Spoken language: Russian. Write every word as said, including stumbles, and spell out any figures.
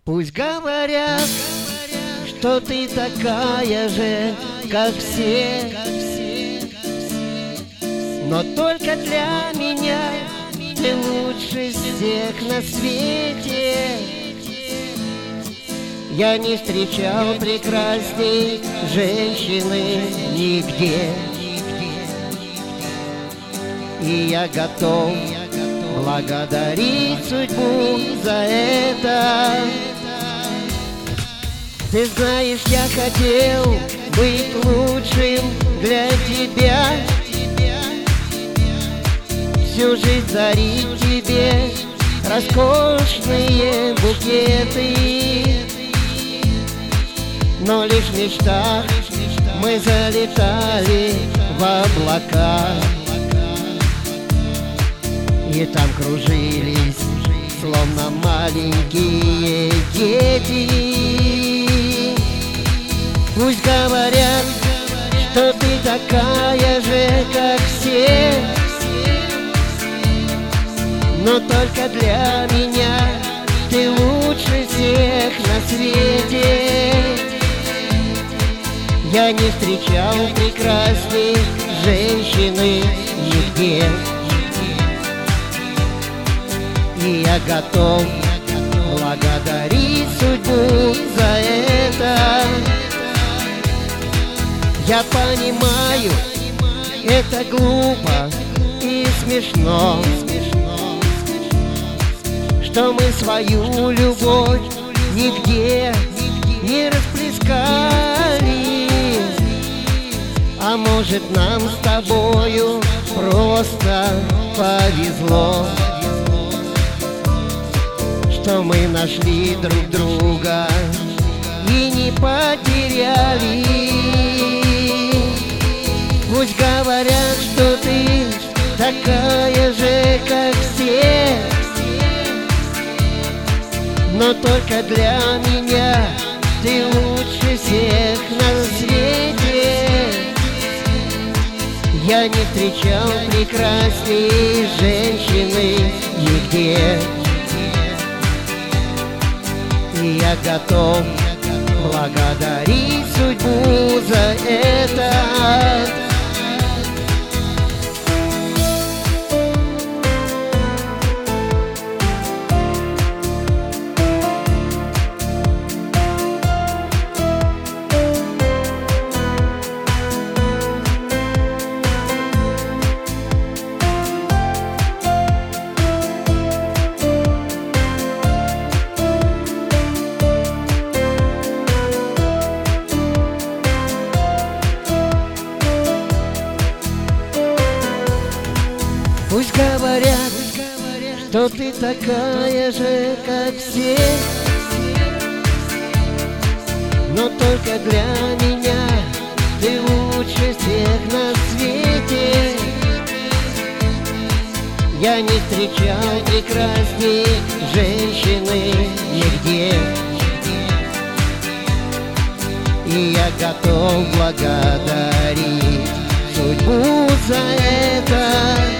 Пусть говорят, что ты такая же, как все, но только для меня ты лучше всех на свете. Я не встречал прекрасней женщины нигде, и я готов благодарить судьбу за это. Ты знаешь, я хотел быть лучшим для тебя, всю жизнь дарить тебе роскошные букеты. Но лишь в мечтах мы залетали в облака, и там кружились, словно маленькие дети. Пусть говорят, что ты такая же, как все, но только для меня ты лучше всех на свете. Я не встречал прекрасней женщины нигде, и я готов благодарить судьбу за это. Я понимаю, это глупо и смешно, что мы свою любовь нигде не расплескали. А может, нам с тобою просто повезло, что мы нашли друг друга и не потеряли. Пусть говорят, что ты такая же, как все, но только для меня ты лучше всех на свете. Я не встречал прекрасней женщины нигде, и я готов благодарить судьбу за это. Пусть говорят, что ты такая же, как все, но только для меня ты лучше всех на свете. Я не встречал прекрасней женщины нигде, и я готов благодарить судьбу за это.